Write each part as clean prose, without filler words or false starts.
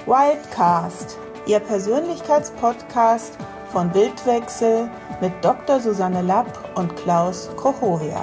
Wildcast, Ihr Persönlichkeitspodcast von Bildwechsel mit Dr. Susanne Lapp und Klaus Kochoriak.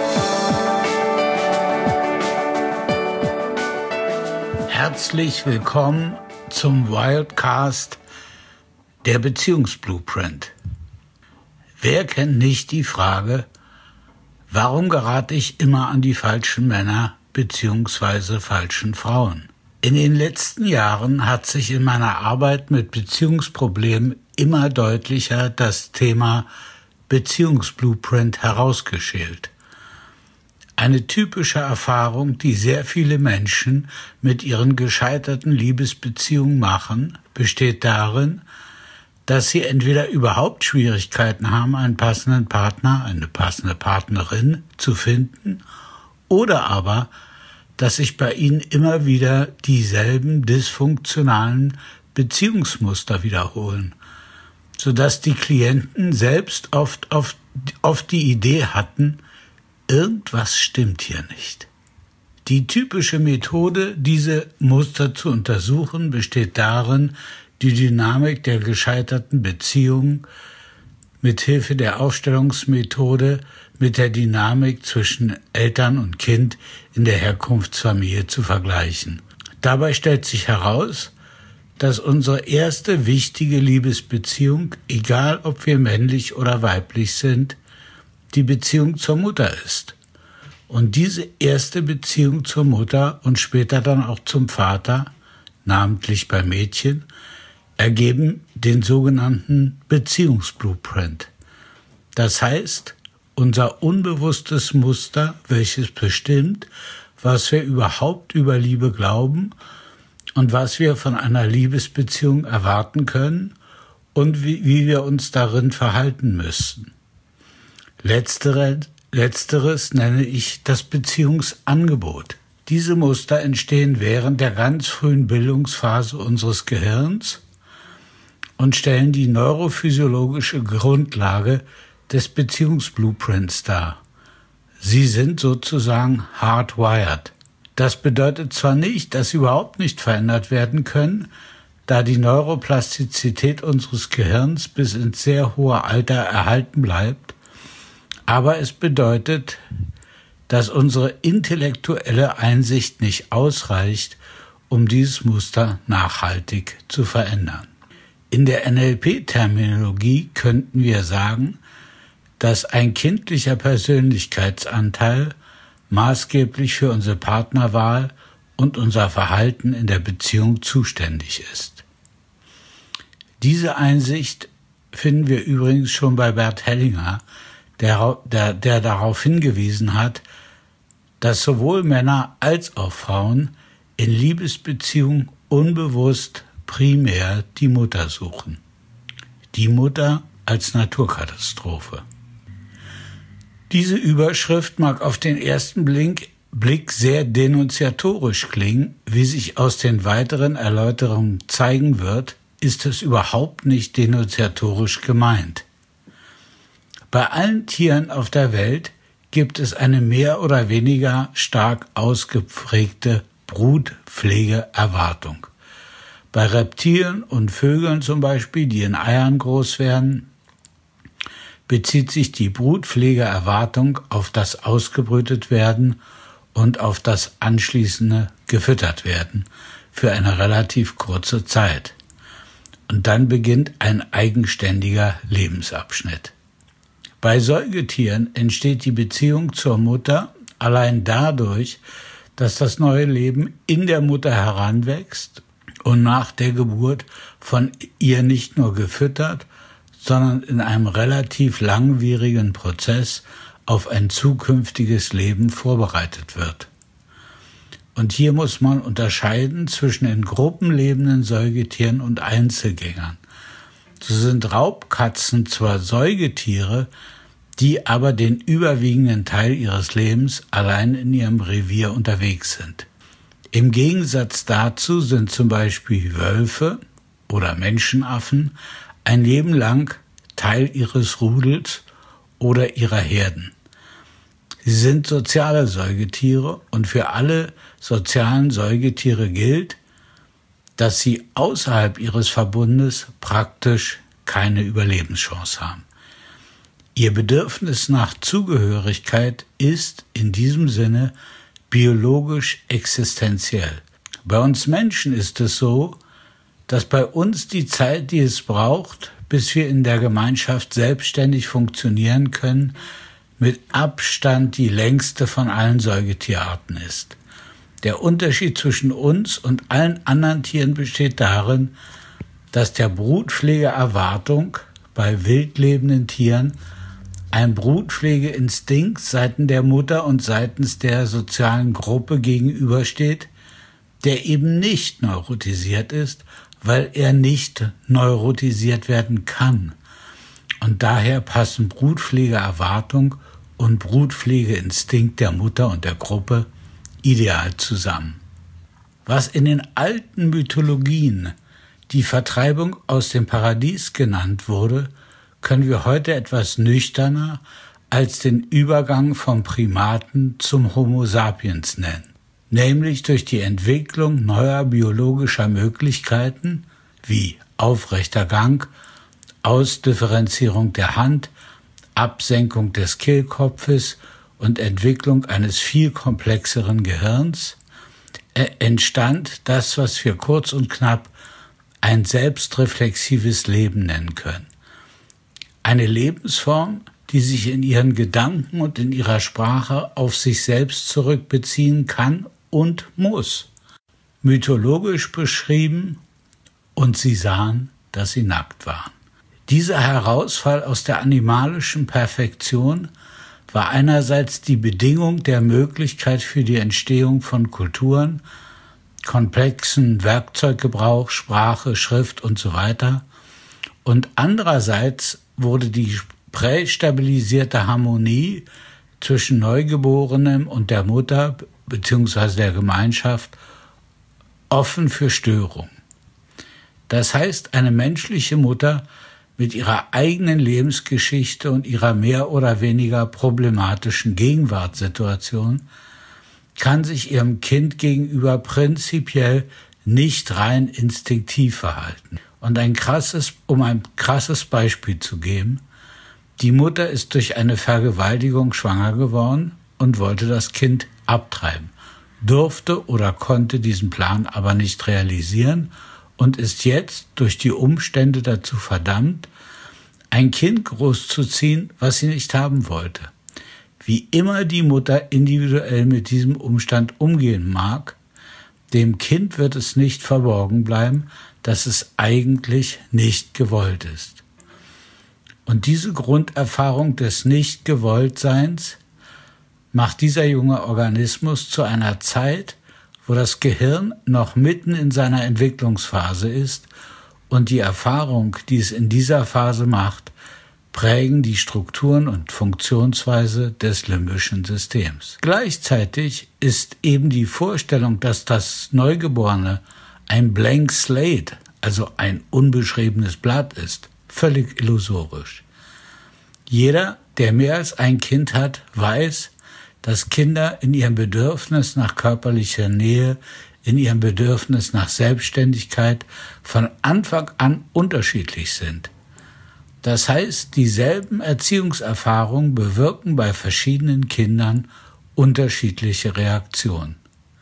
Herzlich willkommen zum Wildcast, der Beziehungsblueprint. Wer kennt nicht die Frage, warum gerate ich immer an die falschen Männer bzw. falschen Frauen? In den letzten Jahren hat sich in meiner Arbeit mit Beziehungsproblemen immer deutlicher das Thema Beziehungsblueprint herausgeschält. Eine typische Erfahrung, die sehr viele Menschen mit ihren gescheiterten Liebesbeziehungen machen, besteht darin, dass sie entweder überhaupt Schwierigkeiten haben, einen passenden Partner, eine passende Partnerin zu finden, oder aber, dass sich bei ihnen immer wieder dieselben dysfunktionalen Beziehungsmuster wiederholen, sodass die Klienten selbst oft die Idee hatten, irgendwas stimmt hier nicht. Die typische Methode, diese Muster zu untersuchen, besteht darin, die Dynamik der gescheiterten Beziehung mit Hilfe der Aufstellungsmethode mit der Dynamik zwischen Eltern und Kind in der Herkunftsfamilie zu vergleichen. Dabei stellt sich heraus, dass unsere erste wichtige Liebesbeziehung, egal ob wir männlich oder weiblich sind, die Beziehung zur Mutter ist. Und diese erste Beziehung zur Mutter und später dann auch zum Vater, namentlich bei Mädchen, ergeben den sogenannten Beziehungsblueprint. Das heißt, unser unbewusstes Muster, welches bestimmt, was wir überhaupt über Liebe glauben und was wir von einer Liebesbeziehung erwarten können und wie wir uns darin verhalten müssen. Letzteres nenne ich das Beziehungsangebot. Diese Muster entstehen während der ganz frühen Bildungsphase unseres Gehirns und stellen die neurophysiologische Grundlage des Beziehungsblueprints dar. Sie sind sozusagen hardwired. Das bedeutet zwar nicht, dass sie überhaupt nicht verändert werden können, da die Neuroplastizität unseres Gehirns bis ins sehr hohe Alter erhalten bleibt, aber es bedeutet, dass unsere intellektuelle Einsicht nicht ausreicht, um dieses Muster nachhaltig zu verändern. In der NLP-Terminologie könnten wir sagen, dass ein kindlicher Persönlichkeitsanteil maßgeblich für unsere Partnerwahl und unser Verhalten in der Beziehung zuständig ist. Diese Einsicht finden wir übrigens schon bei Bert Hellinger, der darauf hingewiesen hat, dass sowohl Männer als auch Frauen in Liebesbeziehungen unbewusst primär die Mutter suchen. Die Mutter als Naturkatastrophe. Diese Überschrift mag auf den ersten Blick sehr denunziatorisch klingen. Wie sich aus den weiteren Erläuterungen zeigen wird, ist es überhaupt nicht denunziatorisch gemeint. Bei allen Tieren auf der Welt gibt es eine mehr oder weniger stark ausgeprägte Brutpflegeerwartung. Bei Reptilien und Vögeln zum Beispiel, die in Eiern groß werden, bezieht sich die Brutpflegeerwartung auf das ausgebrütet werden und auf das anschließende gefüttert werden für eine relativ kurze Zeit. Und dann beginnt ein eigenständiger Lebensabschnitt. Bei Säugetieren entsteht die Beziehung zur Mutter allein dadurch, dass das neue Leben in der Mutter heranwächst und nach der Geburt von ihr nicht nur gefüttert, sondern in einem relativ langwierigen Prozess auf ein zukünftiges Leben vorbereitet wird. Und hier muss man unterscheiden zwischen in Gruppen lebenden Säugetieren und Einzelgängern. So sind Raubkatzen zwar Säugetiere, die aber den überwiegenden Teil ihres Lebens allein in ihrem Revier unterwegs sind. Im Gegensatz dazu sind zum Beispiel Wölfe oder Menschenaffen ein Leben lang Teil ihres Rudels oder ihrer Herden. Sie sind soziale Säugetiere und für alle sozialen Säugetiere gilt, dass sie außerhalb ihres Verbundes praktisch keine Überlebenschance haben. Ihr Bedürfnis nach Zugehörigkeit ist in diesem Sinne biologisch existenziell. Bei uns Menschen ist es so, dass bei uns die Zeit, die es braucht, bis wir in der Gemeinschaft selbstständig funktionieren können, mit Abstand die längste von allen Säugetierarten ist. Der Unterschied zwischen uns und allen anderen Tieren besteht darin, dass der Brutpflegeerwartung bei wildlebenden Tieren ein Brutpflegeinstinkt seitens der Mutter und seitens der sozialen Gruppe gegenübersteht, der eben nicht neurotisiert ist, weil er nicht neurotisiert werden kann. Und daher passen Brutpflegeerwartung und Brutpflegeinstinkt der Mutter und der Gruppe ideal zusammen. Was in den alten Mythologien die Vertreibung aus dem Paradies genannt wurde, können wir heute etwas nüchterner als den Übergang vom Primaten zum Homo sapiens nennen, nämlich durch die Entwicklung neuer biologischer Möglichkeiten wie aufrechter Gang, Ausdifferenzierung der Hand, Absenkung des Kehlkopfes und Entwicklung eines viel komplexeren Gehirns, entstand das, was wir kurz und knapp ein selbstreflexives Leben nennen können. Eine Lebensform, die sich in ihren Gedanken und in ihrer Sprache auf sich selbst zurückbeziehen kann und muss. Mythologisch beschrieben, und sie sahen, dass sie nackt waren. Dieser Herausfall aus der animalischen Perfektion war einerseits die Bedingung der Möglichkeit für die Entstehung von Kulturen, komplexen Werkzeuggebrauch, Sprache, Schrift und so weiter, und andererseits wurde die prästabilisierte Harmonie zwischen Neugeborenem und der Mutter bzw. der Gemeinschaft offen für Störung. Das heißt, eine menschliche Mutter mit ihrer eigenen Lebensgeschichte und ihrer mehr oder weniger problematischen Gegenwartssituation kann sich ihrem Kind gegenüber prinzipiell nicht rein instinktiv verhalten. Und um ein krasses Beispiel zu geben, die Mutter ist durch eine Vergewaltigung schwanger geworden und wollte das Kind abtreiben, durfte oder konnte diesen Plan aber nicht realisieren und ist jetzt durch die Umstände dazu verdammt, ein Kind großzuziehen, was sie nicht haben wollte. Wie immer die Mutter individuell mit diesem Umstand umgehen mag, dem Kind wird es nicht verborgen bleiben, dass es eigentlich nicht gewollt ist. Und diese Grunderfahrung des Nicht-Gewolltseins macht dieser junge Organismus zu einer Zeit, wo das Gehirn noch mitten in seiner Entwicklungsphase ist und die Erfahrung, die es in dieser Phase macht, prägen die Strukturen und Funktionsweise des limbischen Systems. Gleichzeitig ist eben die Vorstellung, dass das Neugeborene ein Blank Slate, also ein unbeschriebenes Blatt ist, völlig illusorisch. Jeder, der mehr als ein Kind hat, weiß, dass Kinder in ihrem Bedürfnis nach körperlicher Nähe, in ihrem Bedürfnis nach Selbstständigkeit von Anfang an unterschiedlich sind. Das heißt, dieselben Erziehungserfahrungen bewirken bei verschiedenen Kindern unterschiedliche Reaktionen.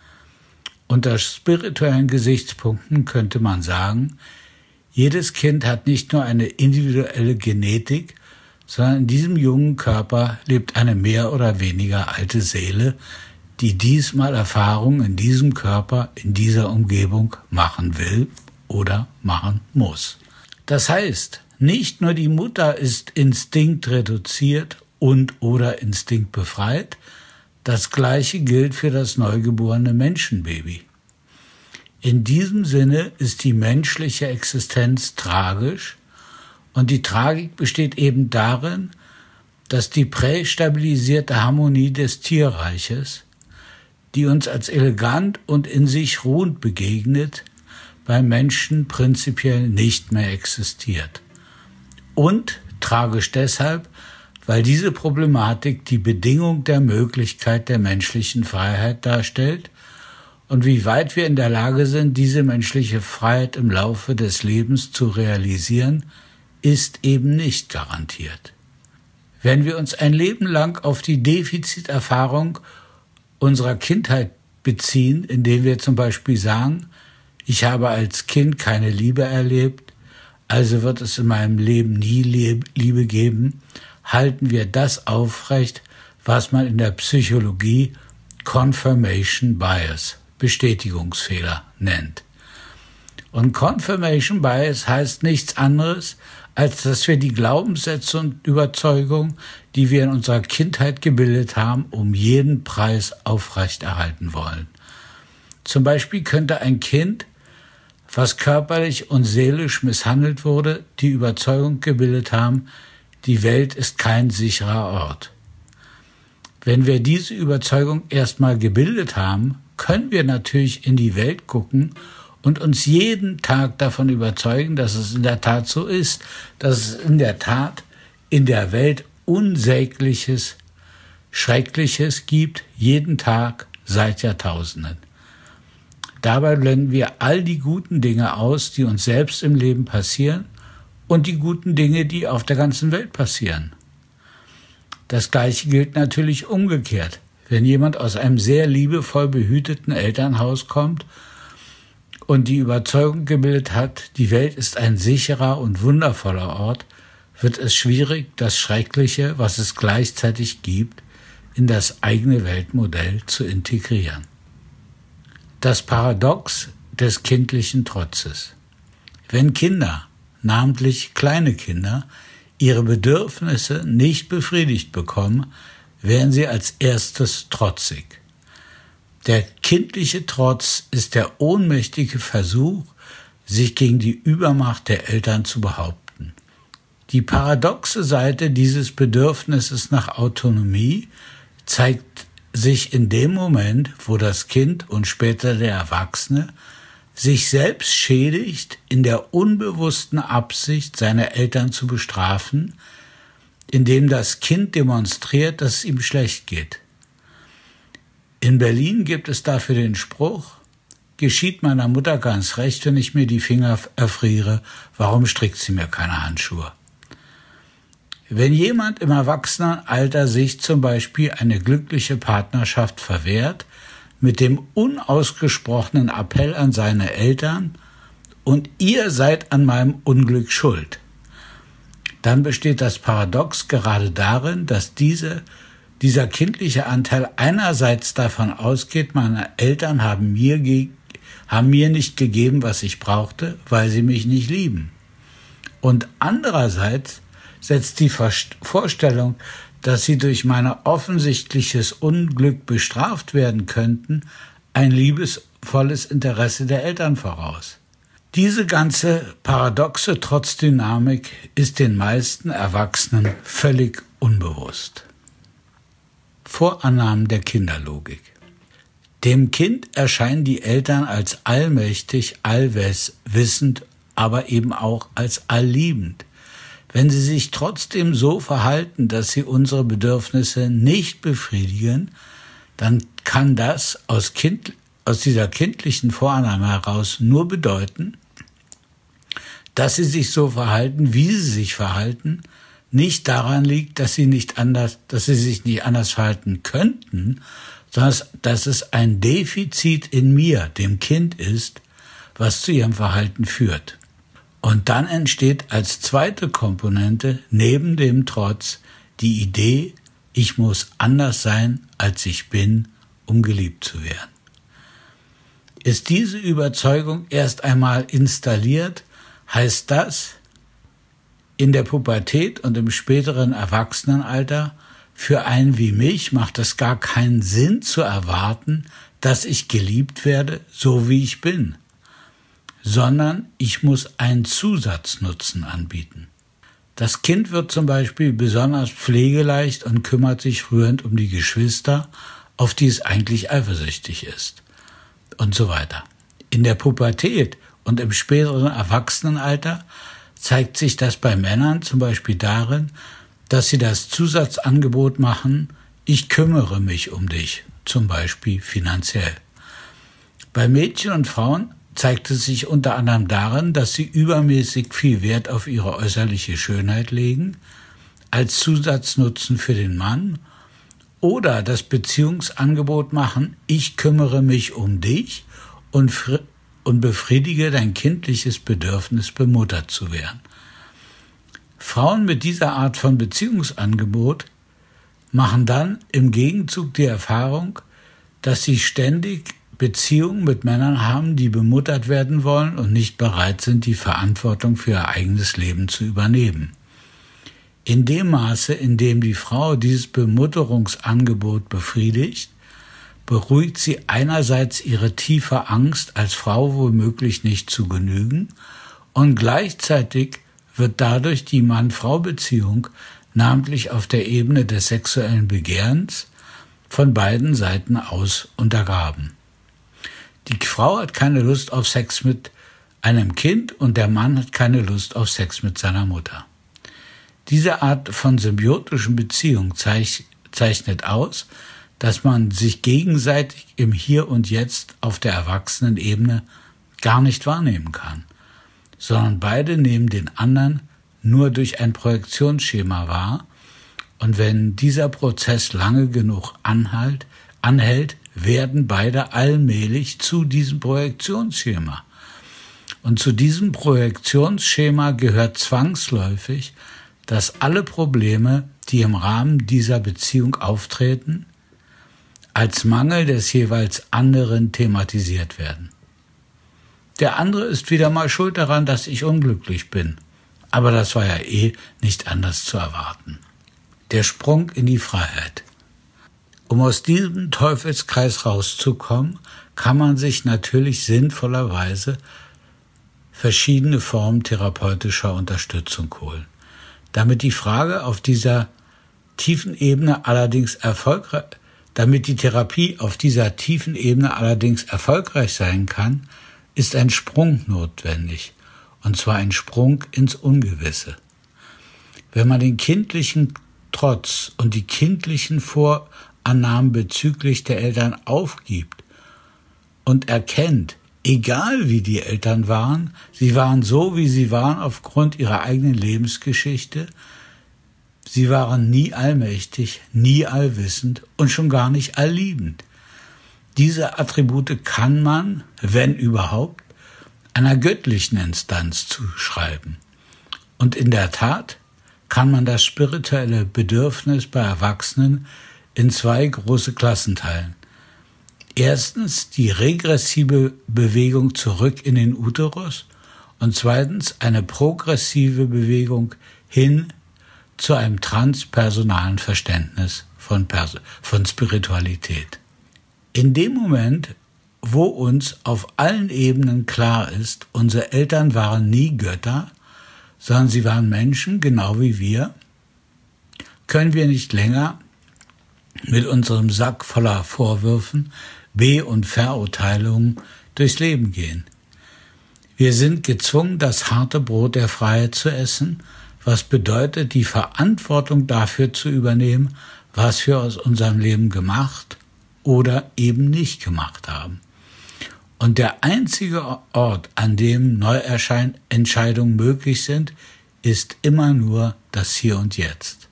Unter spirituellen Gesichtspunkten könnte man sagen, jedes Kind hat nicht nur eine individuelle Genetik, sondern in diesem jungen Körper lebt eine mehr oder weniger alte Seele, die diesmal Erfahrungen in diesem Körper, in dieser Umgebung machen will oder machen muss. Das heißt, nicht nur die Mutter ist instinktreduziert und/oder instinktbefreit, das Gleiche gilt für das neugeborene Menschenbaby. In diesem Sinne ist die menschliche Existenz tragisch und die Tragik besteht eben darin, dass die prästabilisierte Harmonie des Tierreiches, die uns als elegant und in sich ruhend begegnet, beim Menschen prinzipiell nicht mehr existiert. Und tragisch deshalb, weil diese Problematik die Bedingung der Möglichkeit der menschlichen Freiheit darstellt Und wie weit wir in der Lage sind, diese menschliche Freiheit im Laufe des Lebens zu realisieren, ist eben nicht garantiert. Wenn wir uns ein Leben lang auf die Defiziterfahrung unserer Kindheit beziehen, indem wir zum Beispiel sagen, ich habe als Kind keine Liebe erlebt, also wird es in meinem Leben nie Liebe geben, halten wir das aufrecht, was man in der Psychologie Confirmation Bias, Bestätigungsfehler, nennt. Und Confirmation Bias heißt nichts anderes, als dass wir die Glaubenssätze und Überzeugungen, die wir in unserer Kindheit gebildet haben, um jeden Preis aufrechterhalten wollen. Zum Beispiel könnte ein Kind, was körperlich und seelisch misshandelt wurde, die Überzeugung gebildet haben, die Welt ist kein sicherer Ort. Wenn wir diese Überzeugung erstmal gebildet haben, können wir natürlich in die Welt gucken und uns jeden Tag davon überzeugen, dass es in der Tat so ist, dass es in der Tat in der Welt Unsägliches, Schreckliches gibt, jeden Tag seit Jahrtausenden. Dabei blenden wir all die guten Dinge aus, die uns selbst im Leben passieren und die guten Dinge, die auf der ganzen Welt passieren. Das Gleiche gilt natürlich umgekehrt. Wenn jemand aus einem sehr liebevoll behüteten Elternhaus kommt und die Überzeugung gebildet hat, die Welt ist ein sicherer und wundervoller Ort, wird es schwierig, das Schreckliche, was es gleichzeitig gibt, in das eigene Weltmodell zu integrieren. Das Paradox des kindlichen Trotzes. Wenn Kinder, namentlich kleine Kinder, ihre Bedürfnisse nicht befriedigt bekommen, werden sie als erstes trotzig. Der kindliche Trotz ist der ohnmächtige Versuch, sich gegen die Übermacht der Eltern zu behaupten. Die paradoxe Seite dieses Bedürfnisses nach Autonomie zeigt sich in dem Moment, wo das Kind und später der Erwachsene sich selbst schädigt in der unbewussten Absicht, seine Eltern zu bestrafen, indem das Kind demonstriert, dass es ihm schlecht geht. In Berlin gibt es dafür den Spruch, geschieht meiner Mutter ganz recht, wenn ich mir die Finger erfriere, warum strickt sie mir keine Handschuhe? Wenn jemand im Erwachsenenalter sich zum Beispiel eine glückliche Partnerschaft verwehrt, mit dem unausgesprochenen Appell an seine Eltern, und ihr seid an meinem Unglück schuld, dann besteht das Paradox gerade darin, dass dieser kindliche Anteil einerseits davon ausgeht, meine Eltern haben mir nicht gegeben, was ich brauchte, weil sie mich nicht lieben. Und andererseits setzt die Vorstellung, dass sie durch mein offensichtliches Unglück bestraft werden könnten, ein liebevolles Interesse der Eltern voraus. Diese ganze paradoxe Trotzdynamik ist den meisten Erwachsenen völlig unbewusst. Vorannahmen der Kinderlogik. Dem Kind erscheinen die Eltern als allmächtig, allwissend, aber eben auch als allliebend. Wenn sie sich trotzdem so verhalten, dass sie unsere Bedürfnisse nicht befriedigen, dann kann das aus dieser kindlichen Vorannahme heraus nur bedeuten, dass sie sich so verhalten, wie sie sich verhalten, nicht daran liegt, dass sie sich nicht anders verhalten könnten, sondern dass es ein Defizit in mir, dem Kind ist, was zu ihrem Verhalten führt. Und dann entsteht als zweite Komponente neben dem Trotz die Idee, ich muss anders sein, als ich bin, um geliebt zu werden. Ist diese Überzeugung erst einmal installiert, heißt das, in der Pubertät und im späteren Erwachsenenalter, für einen wie mich macht es gar keinen Sinn zu erwarten, dass ich geliebt werde, so wie ich bin, sondern ich muss einen Zusatznutzen anbieten. Das Kind wird zum Beispiel besonders pflegeleicht und kümmert sich rührend um die Geschwister, auf die es eigentlich eifersüchtig ist, und so weiter. In der Pubertät und im späteren Erwachsenenalter zeigt sich das bei Männern zum Beispiel darin, dass sie das Zusatzangebot machen, ich kümmere mich um dich, zum Beispiel finanziell. Bei Mädchen und Frauen zeigt es sich unter anderem darin, dass sie übermäßig viel Wert auf ihre äußerliche Schönheit legen, als Zusatznutzen für den Mann, oder das Beziehungsangebot machen: ich kümmere mich um dich und befriedige dein kindliches Bedürfnis, bemuttert zu werden. Frauen mit dieser Art von Beziehungsangebot machen dann im Gegenzug die Erfahrung, dass sie ständig Beziehungen mit Männern haben, die bemuttert werden wollen und nicht bereit sind, die Verantwortung für ihr eigenes Leben zu übernehmen. In dem Maße, in dem die Frau dieses Bemutterungsangebot befriedigt, beruhigt sie einerseits ihre tiefe Angst, als Frau womöglich nicht zu genügen, und gleichzeitig wird dadurch die Mann-Frau-Beziehung, namentlich auf der Ebene des sexuellen Begehrens, von beiden Seiten aus untergraben. Die Frau hat keine Lust auf Sex mit einem Kind und der Mann hat keine Lust auf Sex mit seiner Mutter. Diese Art von symbiotischen Beziehung zeichnet aus, dass man sich gegenseitig im Hier und Jetzt auf der Erwachsenenebene gar nicht wahrnehmen kann, sondern beide nehmen den anderen nur durch ein Projektionsschema wahr, und wenn dieser Prozess lange genug anhält, werden beide allmählich zu diesem Projektionsschema. Und zu diesem Projektionsschema gehört zwangsläufig, dass alle Probleme, die im Rahmen dieser Beziehung auftreten, als Mangel des jeweils anderen thematisiert werden. Der andere ist wieder mal schuld daran, dass ich unglücklich bin. Aber das war ja nicht anders zu erwarten. Der Sprung in die Freiheit. Um aus diesem Teufelskreis rauszukommen, kann man sich natürlich sinnvollerweise verschiedene Formen therapeutischer Unterstützung holen. Damit die Therapie auf dieser tiefen Ebene allerdings erfolgreich sein kann, ist ein Sprung notwendig, und zwar ein Sprung ins Ungewisse. Wenn man den kindlichen Trotz und die kindlichen Vorannahmen bezüglich der Eltern aufgibt und erkennt, egal wie die Eltern waren, sie waren so, wie sie waren aufgrund ihrer eigenen Lebensgeschichte, sie waren nie allmächtig, nie allwissend und schon gar nicht allliebend. Diese Attribute kann man, wenn überhaupt, einer göttlichen Instanz zuschreiben. Und in der Tat kann man das spirituelle Bedürfnis bei Erwachsenen in zwei große Klassen teilen. Erstens die regressive Bewegung zurück in den Uterus und zweitens eine progressive Bewegung hin zu einem transpersonalen Verständnis von Spiritualität. In dem Moment, wo uns auf allen Ebenen klar ist, unsere Eltern waren nie Götter, sondern sie waren Menschen, genau wie wir, können wir nicht länger mit unserem Sack voller Vorwürfen, Be- und Verurteilungen durchs Leben gehen. Wir sind gezwungen, das harte Brot der Freiheit zu essen, was bedeutet, die Verantwortung dafür zu übernehmen, was wir aus unserem Leben gemacht oder eben nicht gemacht haben. Und der einzige Ort, an dem Neuentscheidungen möglich sind, ist immer nur das Hier und Jetzt.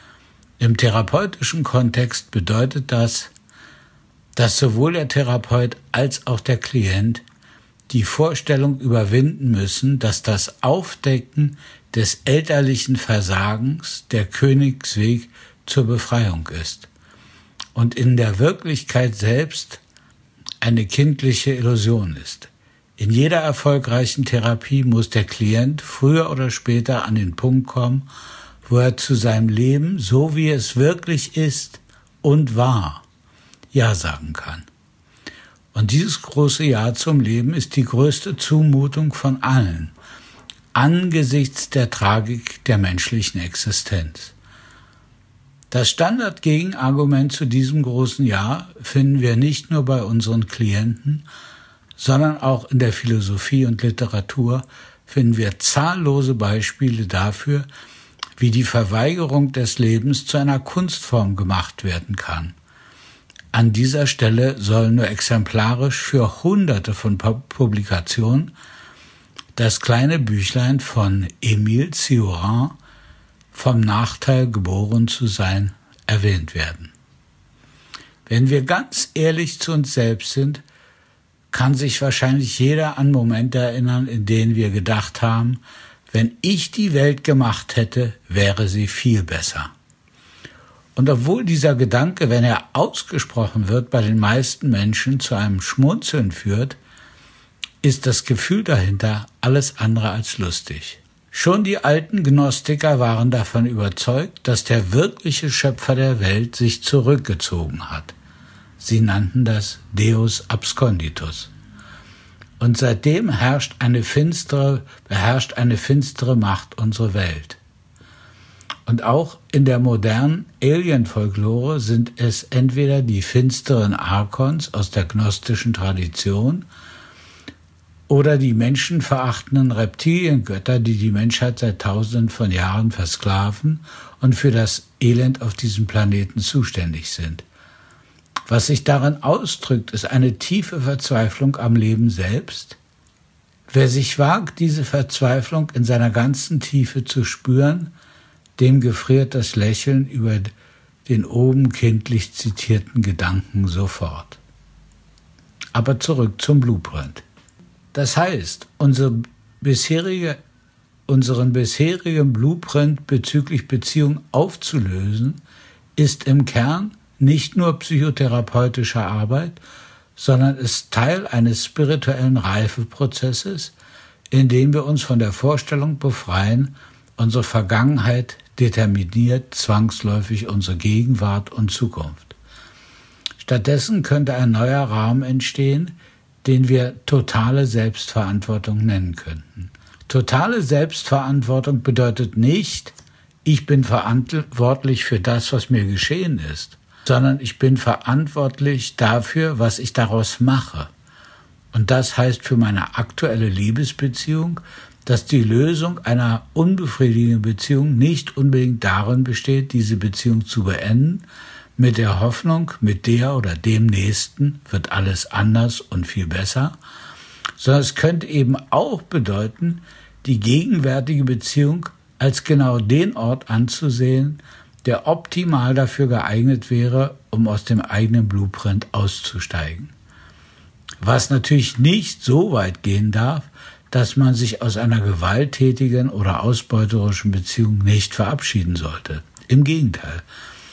Im therapeutischen Kontext bedeutet das, dass sowohl der Therapeut als auch der Klient die Vorstellung überwinden müssen, dass das Aufdecken des elterlichen Versagens der Königsweg zur Befreiung ist und in der Wirklichkeit selbst eine kindliche Illusion ist. In jeder erfolgreichen Therapie muss der Klient früher oder später an den Punkt kommen, wo er zu seinem Leben, so wie es wirklich ist und war, Ja sagen kann. Und dieses große Ja zum Leben ist die größte Zumutung von allen, angesichts der Tragik der menschlichen Existenz. Das Standardgegenargument zu diesem großen Ja finden wir nicht nur bei unseren Klienten, sondern auch in der Philosophie und Literatur finden wir zahllose Beispiele dafür, wie die Verweigerung des Lebens zu einer Kunstform gemacht werden kann. An dieser Stelle sollen nur exemplarisch für Hunderte von Publikationen das kleine Büchlein von Émile Cioran vom Nachteil geboren zu sein erwähnt werden. Wenn wir ganz ehrlich zu uns selbst sind, kann sich wahrscheinlich jeder an Momente erinnern, in denen wir gedacht haben, wenn ich die Welt gemacht hätte, wäre sie viel besser. Und obwohl dieser Gedanke, wenn er ausgesprochen wird, bei den meisten Menschen zu einem Schmunzeln führt, ist das Gefühl dahinter alles andere als lustig. Schon die alten Gnostiker waren davon überzeugt, dass der wirkliche Schöpfer der Welt sich zurückgezogen hat. Sie nannten das Deus absconditus. Und seitdem beherrscht eine finstere Macht unsere Welt. Und auch in der modernen Alien-Folklore sind es entweder die finsteren Archons aus der gnostischen Tradition oder die menschenverachtenden Reptiliengötter, die die Menschheit seit Tausenden von Jahren versklaven und für das Elend auf diesem Planeten zuständig sind. Was sich darin ausdrückt, ist eine tiefe Verzweiflung am Leben selbst. Wer sich wagt, diese Verzweiflung in seiner ganzen Tiefe zu spüren, dem gefriert das Lächeln über den oben kindlich zitierten Gedanken sofort. Aber zurück zum Blueprint. Das heißt, unseren bisherigen Blueprint bezüglich Beziehung aufzulösen, ist im Kern nicht nur psychotherapeutische Arbeit, sondern ist Teil eines spirituellen Reifeprozesses, in dem wir uns von der Vorstellung befreien, unsere Vergangenheit determiniert zwangsläufig unsere Gegenwart und Zukunft. Stattdessen könnte ein neuer Rahmen entstehen, den wir totale Selbstverantwortung nennen könnten. Totale Selbstverantwortung bedeutet nicht, ich bin verantwortlich für das, was mir geschehen ist, sondern ich bin verantwortlich dafür, was ich daraus mache. Und das heißt für meine aktuelle Liebesbeziehung, dass die Lösung einer unbefriedigenden Beziehung nicht unbedingt darin besteht, diese Beziehung zu beenden, mit der Hoffnung, mit der oder dem Nächsten wird alles anders und viel besser, sondern es könnte eben auch bedeuten, die gegenwärtige Beziehung als genau den Ort anzusehen, der optimal dafür geeignet wäre, um aus dem eigenen Blueprint auszusteigen. Was natürlich nicht so weit gehen darf, dass man sich aus einer gewalttätigen oder ausbeuterischen Beziehung nicht verabschieden sollte. Im Gegenteil.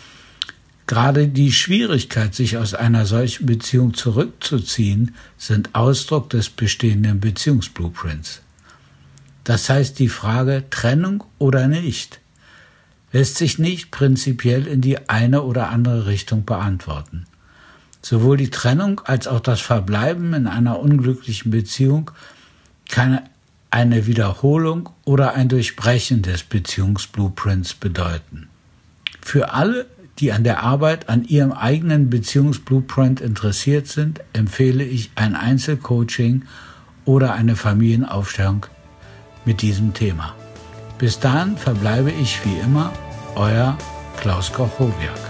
Gerade die Schwierigkeit, sich aus einer solchen Beziehung zurückzuziehen, sind Ausdruck des bestehenden Beziehungsblueprints. Das heißt, die Frage Trennung oder nicht lässt sich nicht prinzipiell in die eine oder andere Richtung beantworten. Sowohl die Trennung als auch das Verbleiben in einer unglücklichen Beziehung kann eine Wiederholung oder ein Durchbrechen des Beziehungsblueprints bedeuten. Für alle, die an der Arbeit an ihrem eigenen Beziehungsblueprint interessiert sind, empfehle ich ein Einzelcoaching oder eine Familienaufstellung mit diesem Thema. Bis dahin verbleibe ich wie immer, euer Klaus Koch-Howiak.